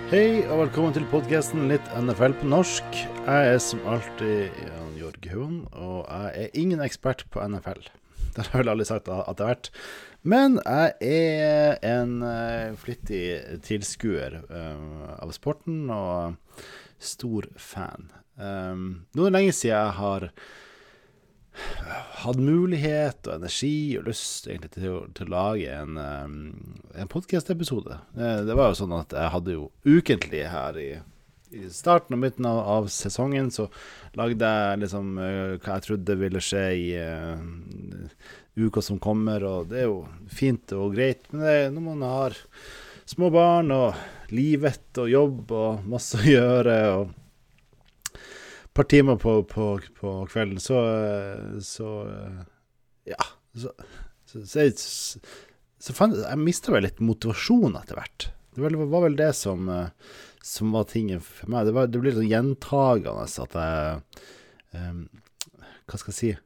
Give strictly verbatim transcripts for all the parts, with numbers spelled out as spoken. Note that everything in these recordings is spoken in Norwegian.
Hei og velkommen til podcasten Litt N F L på norsk. Jeg er som alltid Jan Jørg Huan, og jeg er ingen ekspert på N F L. Det har jeg vel aldri sagt at jeg har vært. Men jeg er en uh, flittig tilskuer uh, av sporten og stor fan. Um, nå er det lenge siden jeg har hatt mulighet og energi og lyst egentlig til å, til å lage en, um, en podcast-episode. Det, det var jo sånn at jeg hadde jo ukentlig her i, i starten og midten av, av sesongen, så lagde jeg liksom uh, hva jeg trodde ville skje i uh, uka som kommer, og det er jo fint og greit, men det, når man har små barn og livet og jobb og masse å gjøre og par timer på, på, på kvelden, så, så ja, så, så, så, så, så fant, jeg mistet vel litt motivasjon etter hvert. Det var, var vel det som, som var tingen for meg. Det, var, det ble litt sånn gjentagende at jeg, um, hva skal jeg si,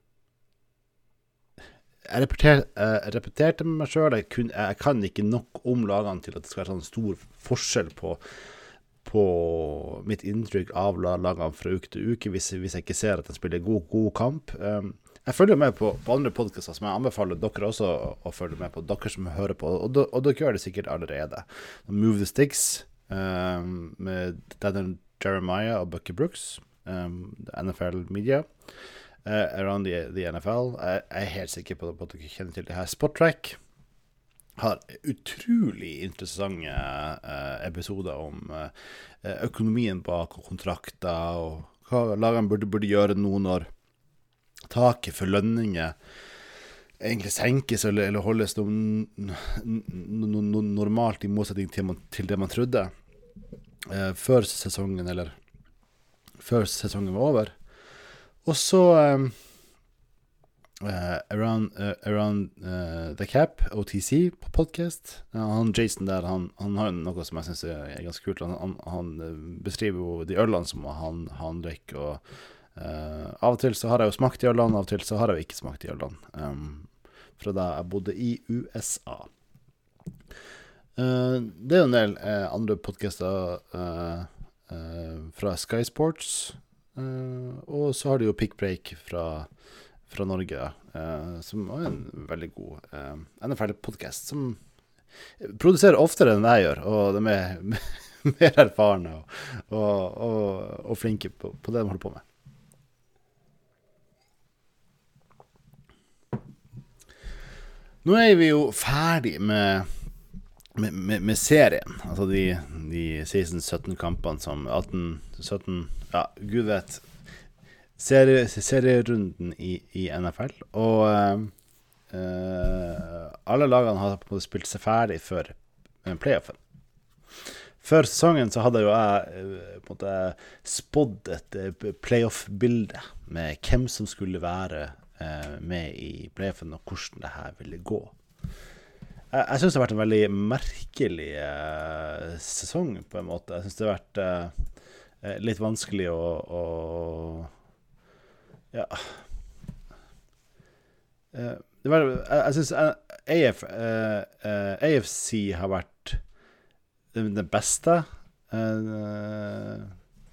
jeg repeterte, jeg repeterte med meg selv, jeg, kun, jeg kan ikke nok om lagene til at det skal være sånn stor forskjell på på mitt inntrykk av lagene fra uke til uke, hvis, hvis jeg ikke ser at de spiller god, god kamp. Um, jeg følger med på, på andre podcaster som jeg anbefaler dere også å, å følge med på, dere som hører på, og, og, og dere gjør det sikkert allerede. Move the Sticks, um, med Daniel Jeremiah og Bucky Brooks, um, N F L Media, uh, Around the, the N F L. Jeg, jeg er helt sikker på, på at dere kjenner til det her. Spot Track har utrolig interessante uh, episoder om uh, økonomien bak kontrakter, og hva lagene burde, burde gjøre nå når taket for lønninger egentlig senkes eller, eller holdes no, no, no, normalt i motsetning til, man, til det man trodde uh, før sesongen, eller før sesongen var over. Og så um, Uh, around, uh, around uh, the Cap, O T C på podcast. Uh, han Jason der, han, han har noe som jeg synes er ganske kult. Han, han, han beskriver jo de ølene som han, han drikker, og uh, av og til så har jeg jo smakt de ølene, av og til så har jeg jo ikke smakt de ølene. Um, fra da jeg bodde i U S A. Uh, det er jo en del uh, andre podcaster uh, uh, fra Sky Sports, uh, og så har de jo Pick Break fra fra Norge, uh, som er en veldig god uh, N F L-podcast, som produserer oftere enn jeg gjør, og de er mer erfarne og, og, og, og flinke på, på det de holder på med. Nå er vi jo ferdig med, med, med, med serien, altså de, de seksten sytten kampene som atten sytten, ja, Gud vet, Serie, serierunden i, i N F L, og uh, uh, alle lagene har på en måte spilt seg ferdig før playoffen. Før sesongen så hadde jo jeg uh, på en måte spådd et uh, playoff-bilde med hvem som skulle være uh, med i playoffen, og hvordan det her ville gå. Jeg, jeg synes det har vært en veldig merkelig uh, sesong på en måte. Jeg synes det har vært uh, litt vanskelig å, å Ja. Uh, det var, jeg, jeg synes A F, uh, uh, A F C har vært den, den beste. Uh,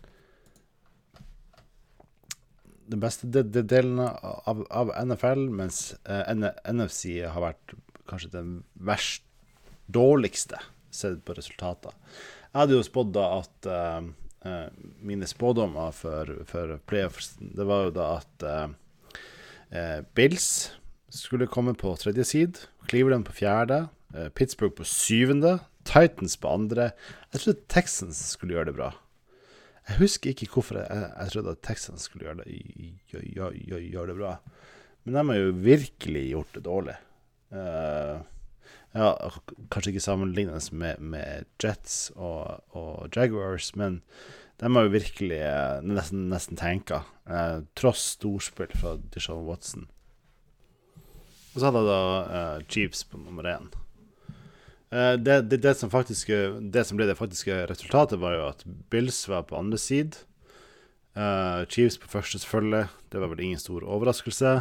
den beste de, de delen av, av N F L, mens uh, N F C har vært kanskje den verst dårligste sett på resultater. Jeg hadde jo spådd da at uh, Uh, mine spådommer for, for playoffs, det var jo da at uh, uh, Bills skulle komme på tredje side, Cleveland på fjerde, uh, Pittsburgh på syvende, Titans på andre. Jeg trodde Texans skulle gjøre det bra. Jeg husker ikke hvorfor jeg, jeg trodde at Texans skulle gjøre det, gjør, gjør, gjør, gjør det bra. Men de har jo virkelig gjort det dårlig. Uh, ja, kanskje ikke sammenlignet med, med Jets og, og Jaguars, men de har jo virkelig eh, nesten, nesten tenket, eh, tross storspill fra Deshaun Watson. Og så hadde jeg da eh, Chiefs på nummer én. Eh, det, det, det, som faktisk, det som ble det faktiske resultatet var jo at Bills var på andre side, eh, Chiefs på første selvfølgelig, det var vel ingen stor overraskelse.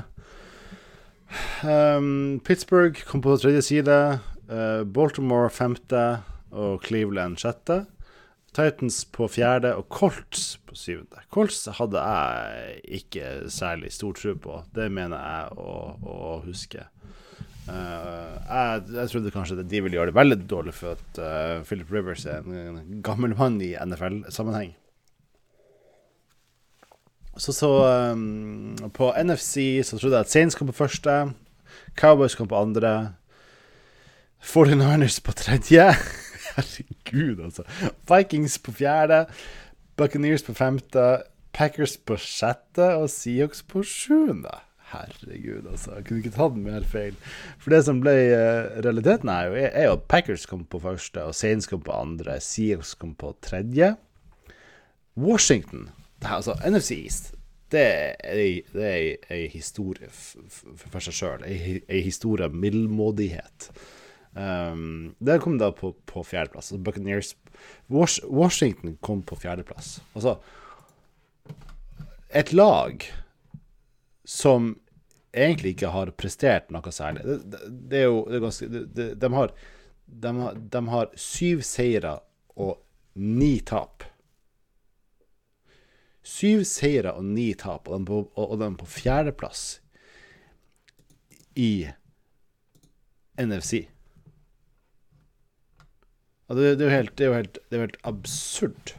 Um, Pittsburgh kom på tredje side, uh, Baltimore femte og Cleveland sjette. Titans på fjerde og Colts på syvende. Colts hadde jeg ikke særlig stor tro på. Det mener jeg å, å huske. Uh, jeg, jeg trodde kanskje at de ville gjøre det veldig dårlig for at uh, Philip Rivers er en, en gammel mann i N F L-sammenheng. Så så um, på N F C så trodde jeg at Saints kom på første, Cowboys kom på andre, forty-niners på tredje. Herregud, altså. Vikings på fjerde, Buccaneers på femte, Packers på sjette og Seahawks på sjuende. Herregud, altså. Jeg kunne ikke tatt mer feil. For det som ble uh, realiteten er jo, er, er jo at Packers kom på første, og Saints kom på andre, Seahawks kom på tredje. Washington, det er altså N F C East, det er, det er en historie for seg selv, en historie av middelmådighet. Um, det kom da på, på fjerdeplass. Altså Buccaneers, Was, Washington kom på fjerdeplass. Altså et lag som egentlig ikke har prestert noe særlig. Det, det, det er jo det er ganske, det, det, de, har, de, har, de har syv seire og ni tap. Syv seire og ni tap, og de på, og de på fjerdeplass i N F C. Og det, det, er jo helt, det, er jo helt, det er jo helt absurd.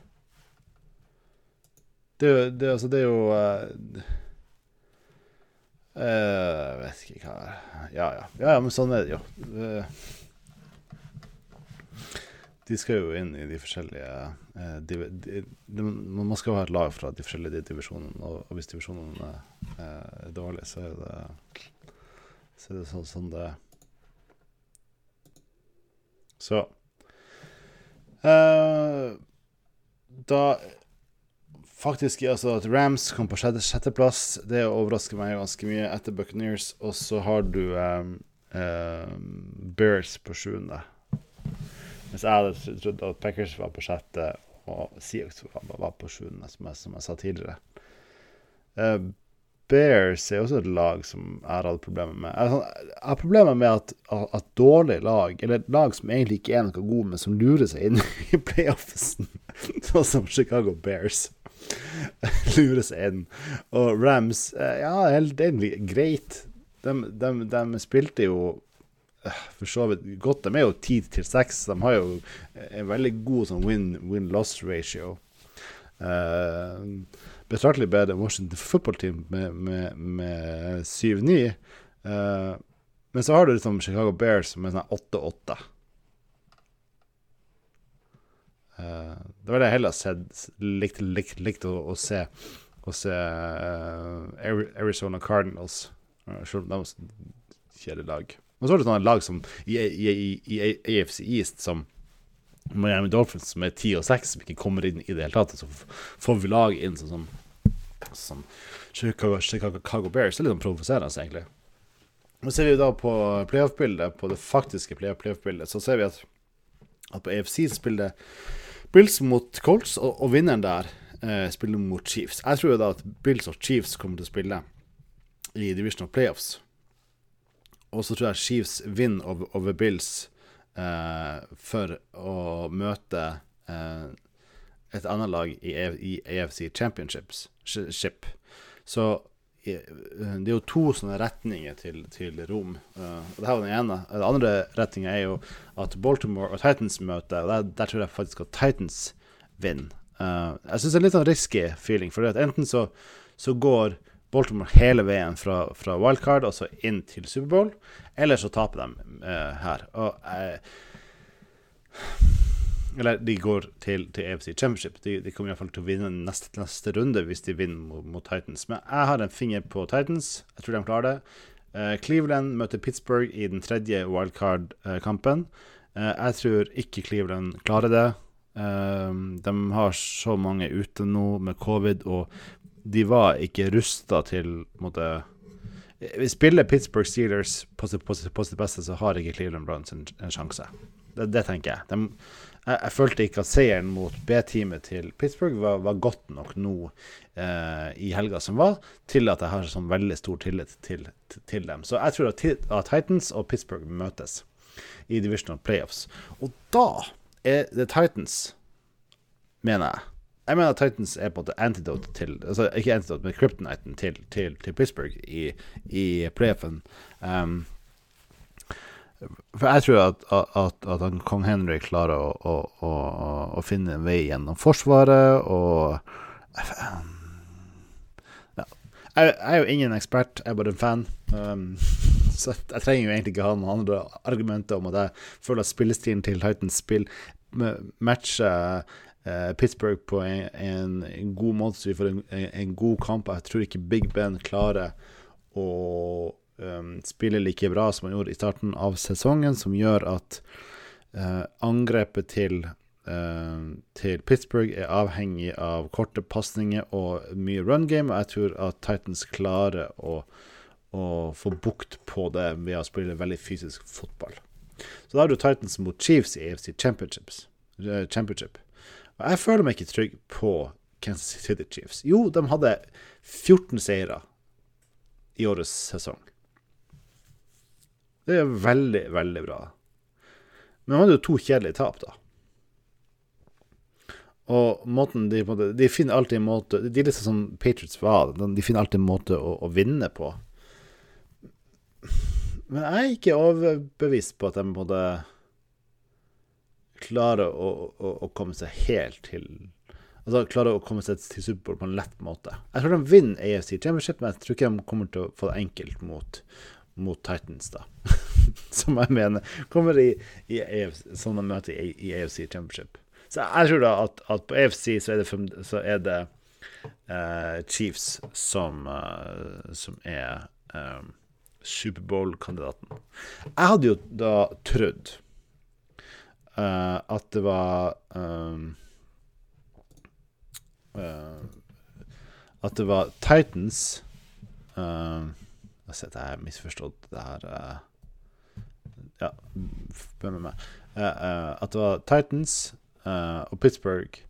Det, det, altså, det er jo uh, uh, Jeg vet ikke hva ja, ja, ja, men sånn er det jo. Uh, de skal jo inn i de forskjellige uh, div, de, de, man skal jo ha et lag fra de forskjellige divisjonene, og, og hvis divisjonene uh, er dårlige, så er det så er det sånn, sånn det så Uh, da faktisk altså at Rams kom på sjette, sjetteplass, det overrasker meg ganske mye etter Buccaneers, og så har du um, um, Bears på sjuende, mens jeg hadde trodd at Packers var på sjette og Seahawks var, var på sjuende, som jeg, som jeg sa tidligere. uh, Bears er også et lag som jeg har problemer med. Jeg har problemer med at, at dårlige lag, eller et lag som egentlig ikke er noe god, men som lurer seg inn i playoffsen, sånn som Chicago Bears, lurer seg inn. Og Rams, ja, helt egentlig greit. De, de, de spilte jo for så vidt godt. De er jo ti til seks. De har jo en veldig god sånn win-loss ratio. Uh, betraktelig bedre Washington Football Team med, med, med syv ni, uh, men så har du liksom Chicago Bears som er sånn åtte åtte. Uh, det var det jeg heller sett, likte, likte, likte å, å se å se uh, Arizona Cardinals, uh, selv om de var kjedelig lag. Og så har du sånne lag som i, i, i, i A F C East som Miami Dolphins, som er ti og seks, som ikke kommer inn i det hele tatt, så får vi lag inn sånn som, som Chicago, Chicago Bears. Det er litt sånn provoserende, egentlig. Nå ser vi da på playoff-bildet, på det faktiske playoff-bildet, så ser vi at, at på A F C spiller Bills mot Colts, og, og vinneren der eh, spiller mot Chiefs. Jeg tror da at Bills og Chiefs kommer til å spille i divisional playoffs, og så tror jeg Chiefs vinner over, over Bills Uh, for å møte uh, et annet lag i, i A F C Championships ship. Så uh, det er jo to sånne retninger til, til Rom, uh, og det her var den ene. Den andre retningen er jo at Baltimore og Titans møter, og der, der tror jeg faktisk at Titans vinner. uh, Jeg synes det er litt sånn risky feeling, for enten så, så går Baltimore hele veien fra, fra wildcard og så inn til Superbowl, eller så taper de uh, her. Og, uh, eller de går til, til A F C Championship. De, de kommer i hvert fall til å vinne neste, neste runde hvis de vinner mot, mot Titans. Men jeg har en finger på Titans. Jeg tror de klarer det. Uh, Cleveland møter Pittsburgh i den tredje wildcard-kampen. Uh, jeg tror ikke Cleveland klarer det. Uh, de har så mange ute nå med covid, og de var ikke rustet til måte, vi spiller Pittsburgh Steelers på sitt, på sitt, på sitt beste, så har ikke Cleveland Browns en, en sjanse. Det, det tenker jeg. De, jeg. Jeg følte ikke at seieren mot B-teamet til Pittsburgh var, var godt nok nå eh, i helga som var, til at jeg har sånn veldig stor tillit til, til, til dem. Så jeg tror at, at Titans og Pittsburgh møtes i divisional playoffs. Og da er det Titans mener jeg. Jeg mener at Titans er på en måte antidote til, altså ikke antidote, men kryptoniten til, til, til Pittsburgh i, i playoffen. Um, for jeg tror at, at, at han, Kong Henry klarer å, å, å, å finne en vei gjennom forsvaret, og um, ja. jeg, jeg er jo ingen ekspert, jeg er bare en fan. Um, så jeg trenger jo egentlig ikke ha noen andre argumenter om at jeg føler at spillestilen til Titans spill matcher Uh, Pittsburgh på en, en, en god måte, så vi får en, en, en god kamp. Jeg tror ikke Big Ben klarer å um, spille like bra som han gjorde i starten av sesongen, som gjør at uh, angrepet til, uh, til Pittsburgh er avhengig av korte passninger og mye run game, og jeg tror at Titans klarer å, å få bukt på det ved å spille veldig fysisk fotball. Så da har du Titans mot Chiefs i A F C Championships, uh, Championship. Jeg føler meg ikke trygg på Kansas City Chiefs. Jo, de hadde fjorten seire i årets sesong. Det er veldig, veldig bra. Men de hadde jo to kjedelige tap, da. Og måten de, de finner alltid en måte, de er litt sånn som Patriots var, de finner alltid en måte å, å vinne på. Men jeg er ikke overbevist på at de måtte klare å, å, å komme seg helt til, altså klare å komme seg til Super Bowl på en lett måte. Jeg tror de vinner A F C Championship, men jeg tror ikke de kommer til å få det enkelt mot, mot Titans da. Som jeg mener kommer i, i A F C, som de møter i, i A F C Championship. Så jeg tror da at, at på A F C så er det, så er det uh, Chiefs som, uh, som er um, Super Bowl-kandidaten. Jeg hadde jo da trodd Uh, at det var um, uh, at det var Titans uh, jeg ser at jeg har misforstått det her uh, ja, spør med meg uh, uh, at det var Titans uh, og Pittsburgh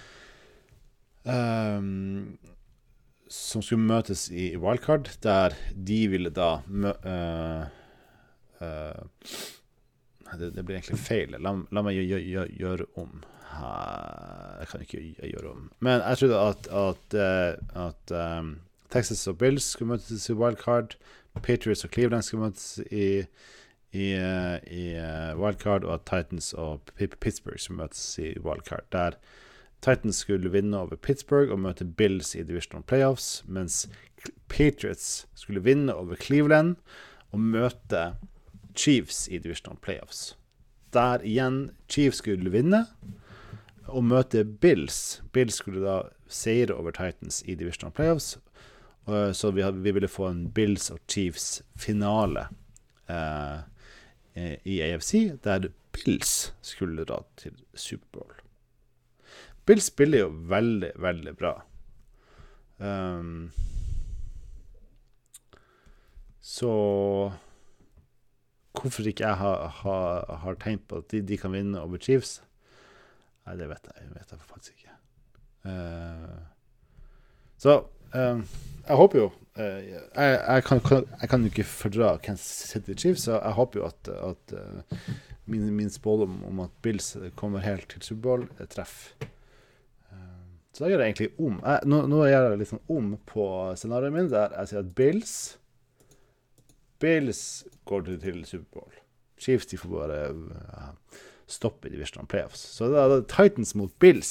um, som skulle møtes i wildcard, der de ville da mø- uh, uh, Det, det blir egentlig feil. La, la meg gjøre, gjøre, gjøre om. Jeg kan ikke gjøre om. Men jeg trodde at, at, at um, Texas og Bills skulle møtes i wildcard, Patriots og Cleveland skulle møtes i, i, i wildcard, og at Titans og Pittsburgh skulle møtes i wildcard. Der Titans skulle vinne over Pittsburgh og møte Bills i divisional playoffs, mens Patriots skulle vinne over Cleveland og møte Chiefs i divisional playoffs. Der igjen Chiefs skulle vinne og møte Bills. Bills skulle da seire over Titans i divisional playoffs, så vi, hadde, vi ville få en Bills og Chiefs finale eh, i A F C, der Bills skulle da til Super Bowl. Bills spiller jo veldig, veldig bra. Um, så hvorfor ikke jeg har, har, har tenkt på at de, de kan vinne over Chiefs? Nei, det vet jeg, vet jeg faktisk ikke. Uh, så uh, jeg håper jo, uh, jeg, jeg, kan, jeg kan jo ikke fordra Kansas City Chiefs, så jeg håper jo at, at uh, min, min spådom om at Bills kommer helt til Super Bowl treff. Uh, så da gjør jeg egentlig om. Jeg, nå, nå gjør jeg liksom om på scenarioet min, der jeg sier at Bills Bills går til, til Super Bowl. Chiefs, de får bare uh, stoppe i divisional playoffs. Så det er Titans mot Bills.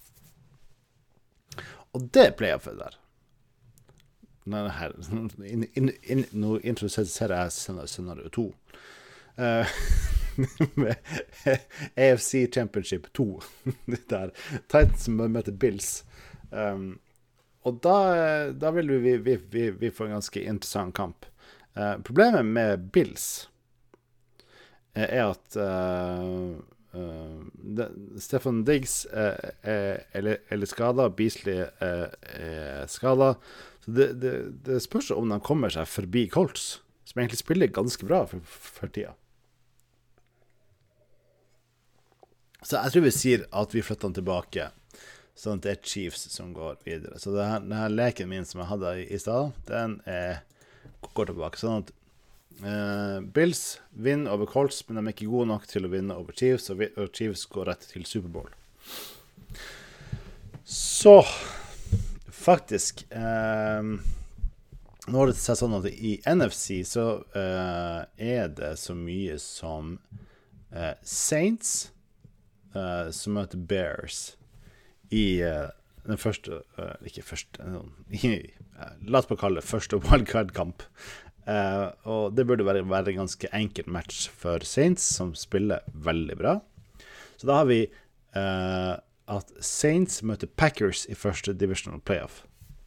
Og det er playoffet der. Nå, her, in, in, in, nå introduserer jeg scenario to. Uh, med A F C Championship to. Der Titans møter Bills. Um, og da, da vil vi, vi, vi, vi få en ganske interessant kamp. Uh, problemet med Bills uh, er at uh, uh, de, Stefan Diggs uh, er, er, er skada, Beasley uh, er skada, så det, det, det spørs om de kommer seg forbi Colts, som egentlig spiller ganske bra for, for tida. Så jeg tror vi sier at vi flytter den tilbake, sånn at det er Chiefs som går videre. Så det her, denne leken min som jeg hadde i, i stedet, den er går tilbake, sånn at uh, Bills vinner over Colts, men de er ikke gode nok til å vinne over Chiefs, og, vi, og Chiefs går rett til Super Bowl. Så faktisk eh, nå har det sett sånn at i N F C så eh, er det så mye som eh, Saints eh, som møter Bears i eh, den første eh, ikke første i, eh, la oss bare kalle det første wildcard-kamp. Uh, og det burde være, være en ganske enkel match for Saints, som spiller veldig bra. Så da har vi uh, at Saints møter Packers i første divisional playoff.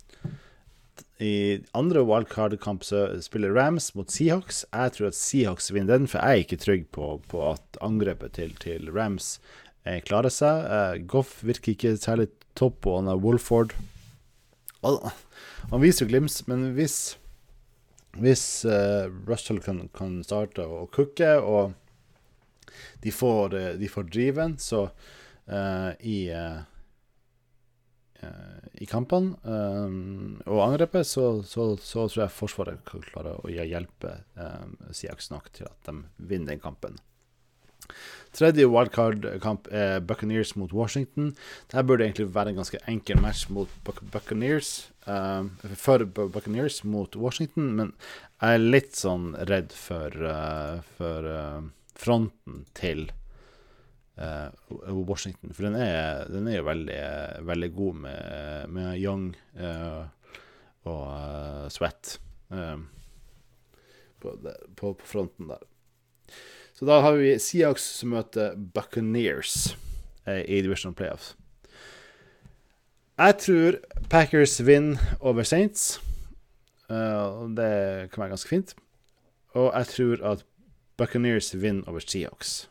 I andre wildcard-kamp så spiller Rams mot Seahawks. Jeg tror at Seahawks vinner den, for jeg er ikke trygg på, på at angrepet til, til Rams eh, klarer seg. Uh, Goff virker ikke særlig topp, og han er Wolford. Og, han viser jo glimt, men hvis Hvis uh, Russell kan, kan starte å kukke, og de får, uh, de får driven, så uh, i, uh, uh, i kampene um, og angrepet, så, så, så tror jeg forsvaret kan klare å hjelpe um, Seahawks nok til at de vinner den kampen. Tredje wildcard-kamp er Buccaneers mot Washington. Dette burde egentlig være en ganske enkel match mot Buccaneers, uh, for Buccaneers mot Washington, men jeg er litt sånn redd for, uh, for uh, fronten til uh, Washington, for den er, den er jo veldig, veldig god med, med Young uh, og uh, Sweat uh, på, på, på fronten der. Så da har vi Seahawks som møter Buccaneers eh, i Divisional Playoffs. Jeg tror Packers vinner over Saints. Uh, det kan være ganske fint. Og jeg tror at Buccaneers vinner over Seahawks.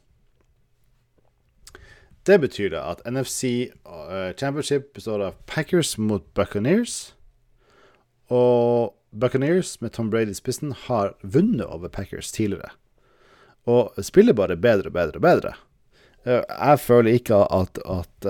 Det betyr da at N F C uh, Championship består av Packers mot Buccaneers. Og Buccaneers med Tom Brady i spissen har vunnet over Packers tidligere. Og spiller bare bedre og bedre og bedre. Jeg føler ikke at, at,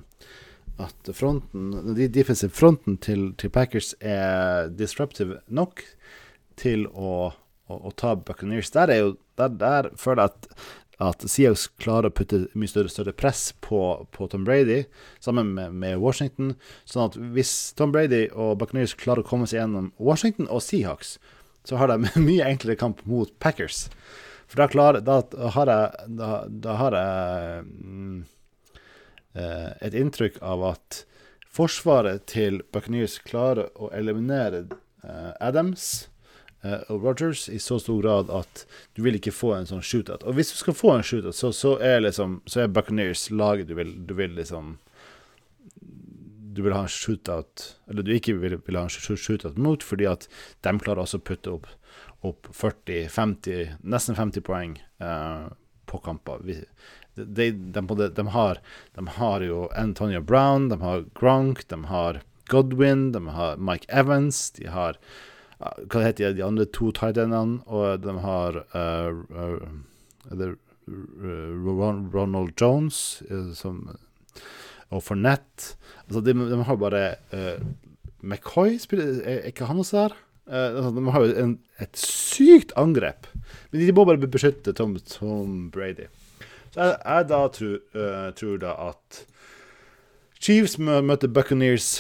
at fronten, de defensive fronten til, til Packers er disruptive nok til å, å, å ta Buccaneers. Der, er jo, der, der føler jeg at, at Seahawks klarer å putte mye større, større press på, på Tom Brady, sammen med, med Washington. Sånn at hvis Tom Brady og Buccaneers klarer å komme seg gjennom Washington og Seahawks, så har de mye enklere kamp mot Packers. For da, klar, da, har jeg, da, da har jeg mm, eh, et inntrykk av at forsvaret til Buccaneers klarer å eliminere eh, Adams eh, og Rodgers i så stor grad at du vil ikke få en sånn shootout. Og hvis du skal få en shootout, så, så, er, liksom, så er Buccaneers laget du vil, du vil liksom du vil ha en shootout, eller du ikke vil, vil ha en shootout mot, fordi at de klarer også å putte opp opp førti femti, nesten femti poeng uh, på kamper. De, de, de, de, har, de har jo Antonio Brown, de har Gronk, de har Godwin, de har Mike Evans, de har, uh, hva heter de, de andre to tight endene, og de har uh, uh, uh, Ronald Jones, uh, som, og Fournette. Altså, de, de har bare uh, McCoy, spiller, er ikke han også der? Uh, de har jo en, et sykt angrep, men de må bare beskytte Tom, Tom Brady. Så jeg, jeg da tror, uh, tror da at Chiefs møter Buccaneers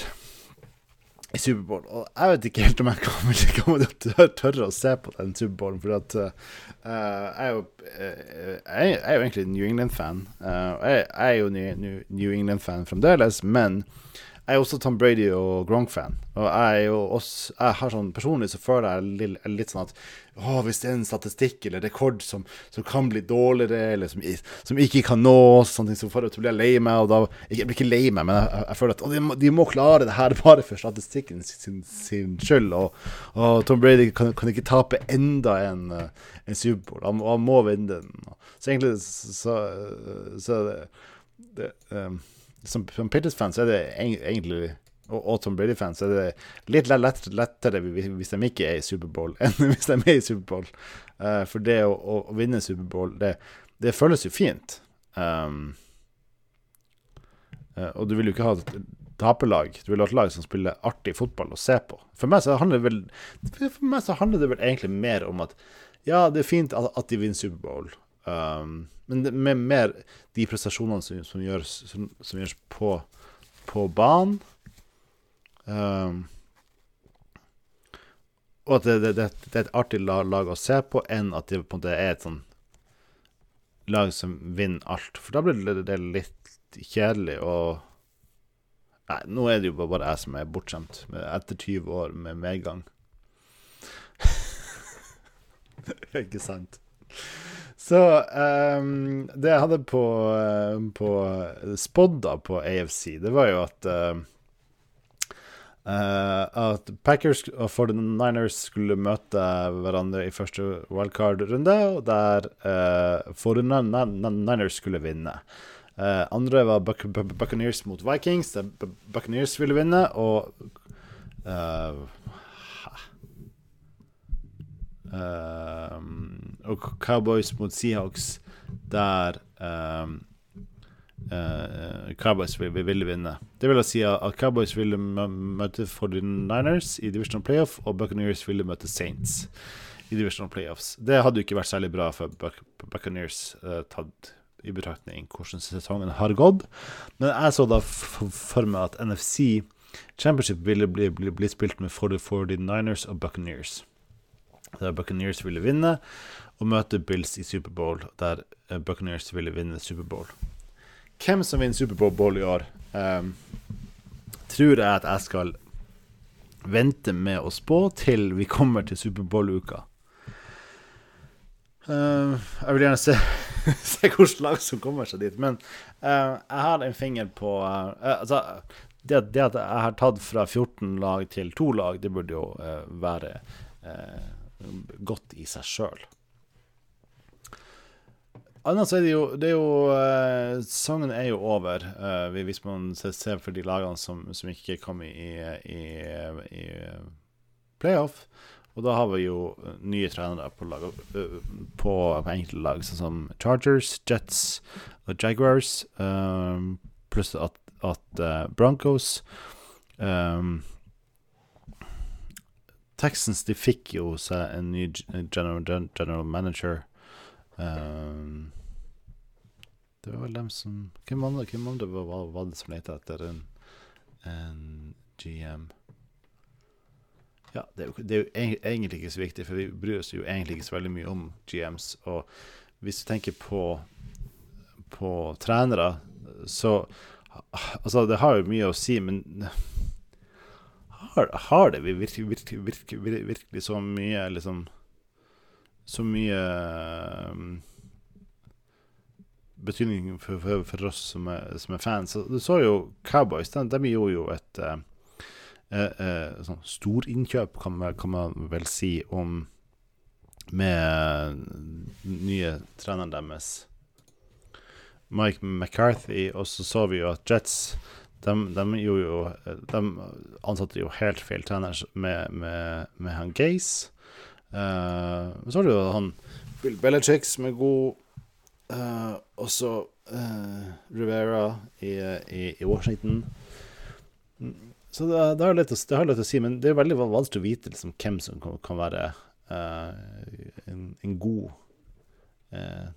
i Superbowl, og jeg vet ikke helt om jeg kommer, kommer til å tørre å se på den Superbowlen, for at uh, jeg, er jo, uh, jeg er jo egentlig New England-fan, uh, jeg, jeg er jo New, New England-fan fremdeles, men jeg er også Tom Brady og Gronk-fan, og jeg er jo også, jeg har sånn personlig så føler jeg litt, litt sånn at åh, hvis det er en statistikk eller rekord som, som kan bli dårligere, eller som, som ikke kan nås, sånne ting, så får jeg til å bli lei meg, og da, jeg blir ikke lei meg, men jeg, jeg føler at åh, de, må, de må klare det her bare for statistikken sin, sin skyld, og, og Tom Brady kan, kan ikke tape enda en, en Superbowl, han, han må vinne den. Så egentlig, så, så det, det um, Som, som Patriots-fans så er det egentlig, og, og Tom Brady-fans, så er det litt lett, lettere hvis de ikke er i Superbowl enn hvis de er i Superbowl. Uh, for det å, å vinne Superbowl, det, det føles jo fint. Um, uh, og du vil jo ikke ha et taperlag, du vil ha et lag som spiller artig fotball å se på. For meg så handler det vel, for meg så handler det vel egentlig mer om at, ja, det er fint at, at de vinner Superbowl, um, men det, med mer de prestasjonene som, som, gjøres, som, som gjøres på, på banen. Um, og at det, det, det, det er et artig lag, lag å se på, enn at det på en måte er et sånn lag som vinner alt. For da blir det, det litt kjedelig, og nei, nå er det jo bare jeg som er bortskjemt med etter tyve år med medgang. Ikke sant? Så um, det jeg hadde på, uh, på spodda på A F C, det var jo at uh, uh, at Packers og forty-niners skulle møte hverandre i første wildcard-runde, og der uh, forty-niners skulle vinne. Uh, andre var Buc- Buc- Buccaneers mot Vikings, der Buccaneers ville vinne, og uh, uh, og Cowboys mot Seahawks, der um, uh, Cowboys ville, ville vinne. Det vil si at Cowboys ville møte forty-niners i divisional playoff, og Buccaneers ville møte Saints i divisional playoffs. Det hadde jo ikke vært særlig bra for Buc- Buccaneers uh, tatt i betraktning hvordan sesongen har gått. Men jeg så da f- for meg at N F C Championship ville bli, bli, bli spilt med forty-niners og Buccaneers. Der Buccaneers ville vinne og møte Bills i Superbowl, der Buccaneers ville vinne Superbowl. Hvem som vinner Superbowl i år, um, tror jeg at jeg skal vente med å spå til vi kommer til Superbowl-uka. Uh, jeg vil gjerne se, se hvilket lag som kommer seg dit, men uh, jeg har en finger på uh, uh, altså, det, det at jeg har tatt fra fjorten lag til to lag, det burde jo uh, være uh, godt i seg selv. Annars er det jo, det er jo uh, sesongen er jo over, uh, hvis man ser for de lagene som, som ikke kom i, i, i playoff. Og da har vi jo nye trenere på, lag, på, på enkelte lag, sånn som Chargers, Jets og Jaguars, um, pluss at, at uh, Broncos. Um, Texans, de fikk jo seg en ny general, general manager. Um, det var vel dem som... Hvem var det, hvem var det, var, var det som lette etter en, en G M? Ja, det er, jo, det er jo egentlig ikke så viktig, for vi bryr oss jo egentlig ikke så veldig mye om G Ms, og hvis du tenker på, på trenere, så altså, det har jo mye å si, men har, har det virkelig, virkelig, virkelig, virkelig, virkelig så mye, liksom, så mye um, betydning for, for, for oss som er, som er fans? Så, du så jo Cowboys, de, de gjorde jo et... Uh, Eh, eh, sånn stor innkjøp kan man, kan man vel si om med nye treneren deres Mike McCarthy, og så så vi jo at Jets de, de, gjorde jo, de ansatte jo helt feil trener med, med, med han Gaze. Eh, så var det jo han Bill Belichick som er god, eh, og så eh, Rivera i, i, i Washington. Så det, det har litt å, det har litt å si, men det er veldig vanskelig å vite liksom, hvem som kan, kan være uh, en, en god uh,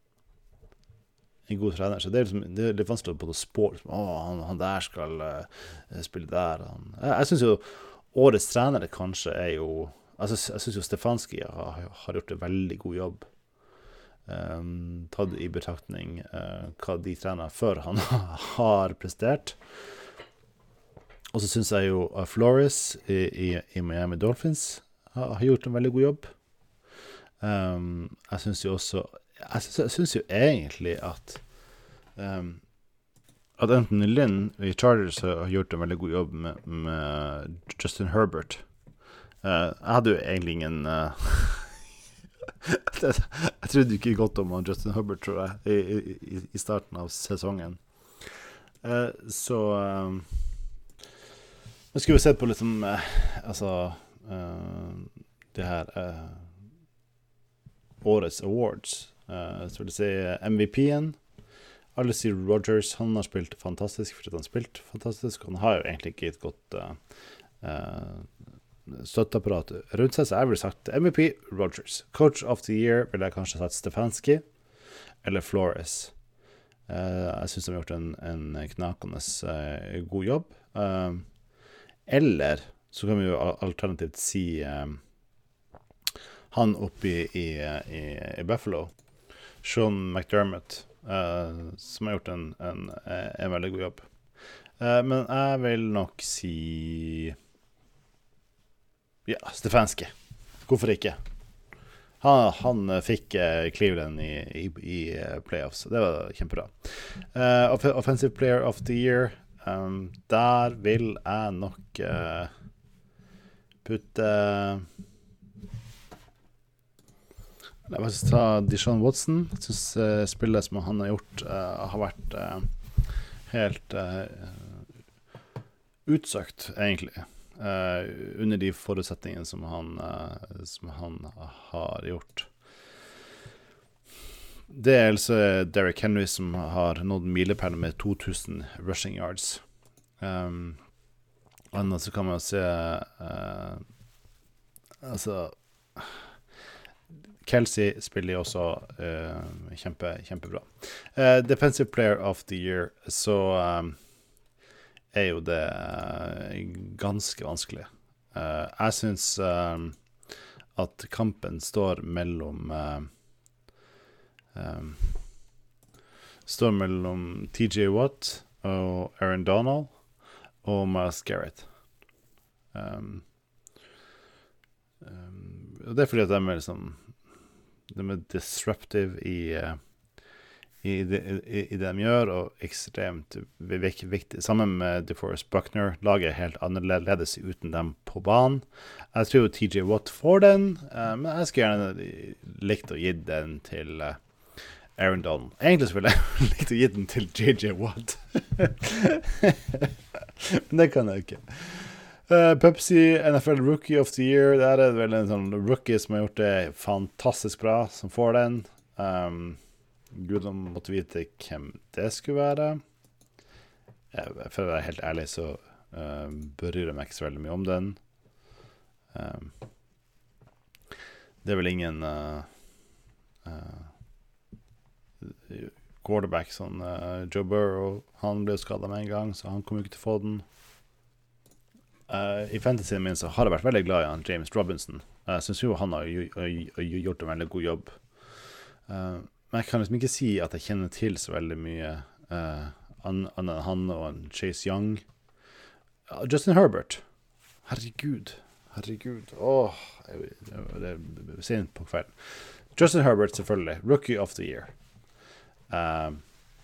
en god trener. Så det er, liksom, det er litt vanskelig å både spå liksom, å, han, han der skal uh, spille der. Han. Jeg, jeg synes jo årets trenere kanskje er jo altså, jeg synes jo Stefanski har, har gjort en veldig god jobb. Um, tatt i betraktning uh, hva de trener før han har prestert. Og så synes jeg jo uh, Flores i, i, i Miami Dolphins har, har gjort en veldig god jobb. Um, jeg synes jo også, jeg synes, jeg synes jo egentlig at, um, at Anthony Lynn i Chargers har gjort en veldig god jobb med, med Justin Herbert. Uh, jeg hadde jo egentlig ingen... Uh, jeg, jeg trodde ikke godt om Justin Herbert, tror jeg, i, i, i starten av sesongen. Uh, så... Um, Nå skulle vi sett på liksom, eh, altså, eh, det her eh, årets awards. Eh, så vil jeg si M V P-en. Alle sier Rodgers, han har spilt fantastisk, fordi han har spilt fantastisk. Han har jo egentlig ikke et godt eh, støtteapparat rundt seg, så jeg vil sagt M V P, Rodgers. Coach of the year vil jeg kanskje sagt Stefanski, eller Flores. Uh, jeg synes de har gjort en, en knakende uh, god jobb. Uh, eller så kan vi jo alternativt si um, han oppe i, i, i, i Buffalo, Sean McDermott, uh, som har gjort en, en, en veldig god jobb. Uh, men jeg vil nok si ja, Stefanski. Hvorfor ikke? Han, han fikk uh, Cleveland i, i, i playoffs. Det var kjempebra. Uh, off- offensive Player of the Year. Um, der vil jeg nok uh, putte La meg ta Deshaun Watson. Jeg synes uh, spillet som han har gjort uh, har vært uh, helt uh, utsøkt, egentlig. Uh, under de forutsetningene som han, uh, som han har gjort. Det er altså Derrick Henry som har nådd milepælen med to tusen rushing yards. Um, og så kan man se uh, altså Kelsey spiller jo også uh, kjempe, kjempebra. Uh, defensive Player of the Year, så um, er jo det uh, ganske vanskelig. Uh, jeg synes uh, at kampen står mellom uh, um, står mellom T J Watt og Aaron Donald og Myles Garrett. Um, um, og det er fordi at de er liksom de er disruptive i uh, I det, i, i det de gjør, og ekstremt viktig, viktig. Sammen med DeForest Buckner, laget er helt annerledes uten dem på banen. Jeg tror T J Watt får den, uh, men jeg skulle gjerne likt å gi den til uh, Aaron Donald. Egentlig skulle jeg likt å gi den til J J Watt. Men det kan jeg ikke. Uh, Pepsi, N F L Rookie of the Year, der er det vel en sånn rookie som har gjort det fantastisk bra, som får den. Um, Gud om måtte vite hvem det skulle være. Jeg, for å være helt ærlig så uh, bryr jeg meg ikke så veldig mye om den. Um, det er vel ingen uh, uh, quarterback sånn uh, Joe Burrow, han ble skadet med en gang, så han kom ikke til å få den. Uh, I fantasyen min så har jeg vært veldig glad i han James Robinson. Jeg synes jo han har gjort en veldig god jobb. Uh, Men jeg kan liksom ikke si at jeg kjenner til så veldig mye uh, annet enn han og en Chase Young. Uh, Justin Herbert. Herregud. Herregud. Åh, jeg, det er sent på kvelden. Justin Herbert, selvfølgelig. Rookie of the Year. Uh,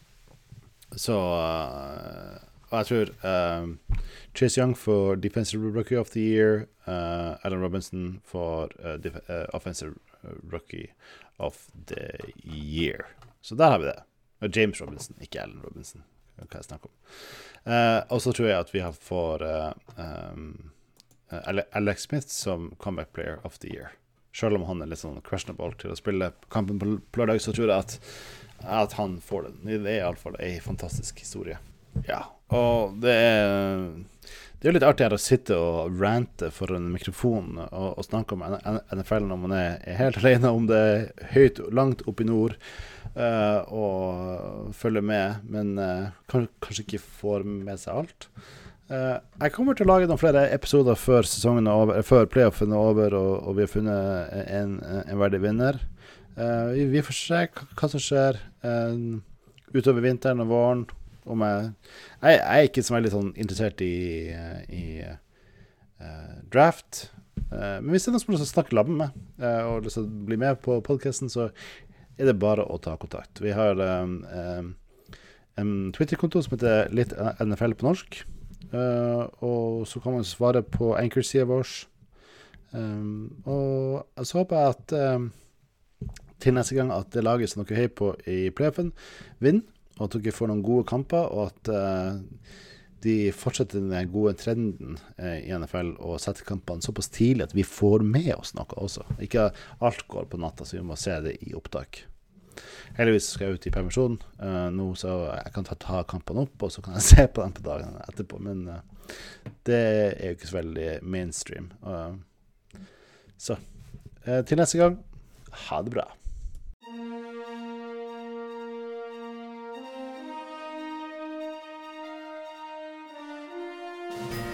så uh, jeg tror uh, Chase Young for Defensive Rookie of the Year. Uh, Allen Robinson for uh, def- uh, Offensive Rookie of the Year. Så der har vi det. Og James Robinson, ikke Allen Robinson. Hva jeg snakker om. Uh, og så tror jeg at vi har får uh, um, Alex Smith som Comeback Player of the Year. Selv om han er litt sånn questionable til å spille kampen på lørdag, så tror jeg at, at han får den. Det er i alle fall en fantastisk historie. Ja, og det er Det er jo litt artig her å sitte og rante for en mikrofon og, og snakke om N F L når man er, er helt alene, om det er høyt, langt opp i nord, uh, og følger med, men uh, kan, kanskje ikke får med seg alt. Uh, jeg kommer til å lage noen flere episoder før sesongen er over, før playoffen er over, og, og vi har funnet en, en verdig vinner. Uh, vi, vi får se hva som skjer uh, utover vinteren og våren. Om jeg, jeg, jeg er ikke så veldig sånn interessert i, i uh, draft, uh, men hvis det er noen som har lyst til å snakke sammen med meg, uh, og lyst til å bli med på podcasten, så er det bare å ta kontakt. Vi har um, um, en Twitter-konto som heter litt N F L på norsk, uh, og så kan man svare på Anchor-siden vår. Um, og så håper jeg at um, til neste gang at det lages noe høy på i playoffen, vinn, og at dere får noen gode kamper, og at uh, de fortsetter den gode trenden uh, i N F L og setter kampene såpass tidlig at vi får med oss noe også. Ikke alt går på natta, så vi må se det i opptak. Heldigvis skal jeg ut i permisjon uh, nå, så jeg kan ta, ta kampene opp, og så kan jeg se på dem på dagen etterpå, men uh, det er jo ikke så veldig mainstream. Uh, så, uh, til neste gang, ha det bra. Hei.